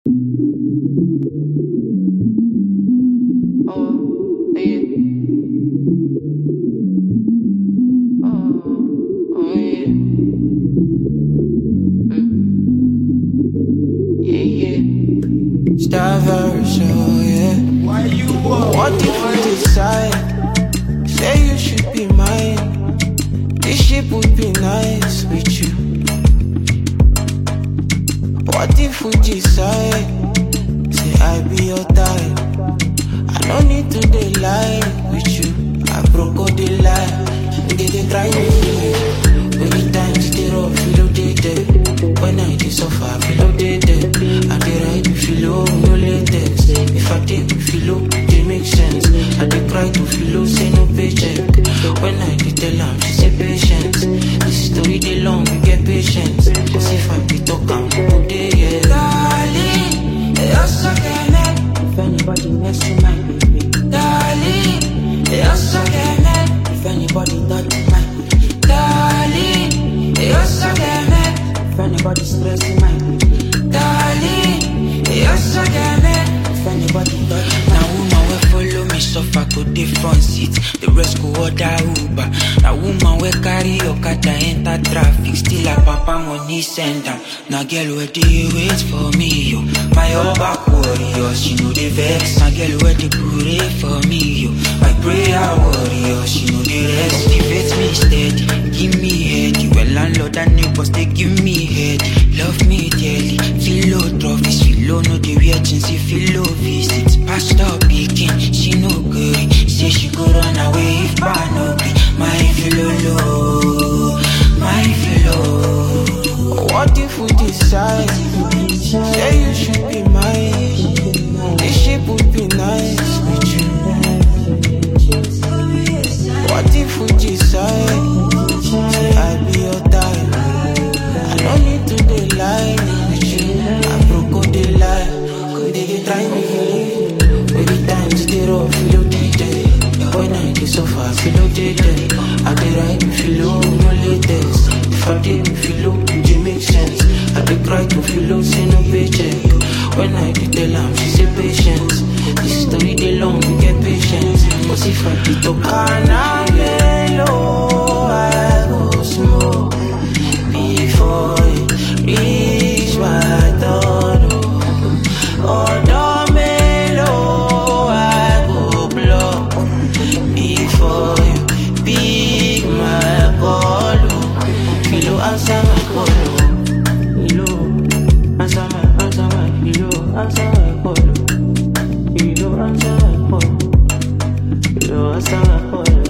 Oh, yeah. Oh, yeah. Yeah, yeah. Star verse, oh, yeah. Why you What if we decide? Say you should be mine. This ship would be nice with you. What if we decide? Say I be your type. I don't need to dey lie with you. I broke all the lie. They try me. Many times they rough, feel no dey there. When I dey suffer, feel no dey there. I dey ride, feel low, no latex. If I take me feel low, they make sense. I dey cry to feel low, say no paycheck. When I dey tell am, she say patience. This story dey long, you get patience. Cause if I be talk, I'm go dey yeah. Darling, you're so connect. If anybody next to my baby, darling, you're so connect. If anybody touch my baby, darling, you're so connect. If anybody stressing my baby, darling, you're so connect. If anybody touch my now woman will follow me suffer go dey front seat, the rest go order Uber. Now woman will carry Okada enter traffic, still her papa money send am. Now girl where dey wait for me yo, my back warrior, she know the vex. Now girl where dey pray for me yo, my prayer warrior, she know the rest. Motivate me steady, give me head. You a landlord and neighbors they give me head. Love me dearly, feel low trophies, feel low no the weird things, feel low visits. Pastor speaking, she no good. Say she go run away if I no be. My feel low, my feel low. What if we decide? Say you should be mine. This ship would be nice with you. What if we decide? Say I be your type. I don't need to dey lie with you. I broke all the lie. Could they try me? Every time they rough, feel no dey there. When I dey suffer, feel no dey there. I dey ride, feel low, no latex. If I dey feel low, it make sense. I dey cry to feel low, say no paycheck. When I dey tell am, she say patience. This story dey long, you get patience. But if I dey talk, I'm low, I go slow. Before it reach my door, oh, don't mellow, I go block. Before you pick my call, Philo answer my call. Philo answer my, Philo answer my call. Philo answer my call. Philo answer my call.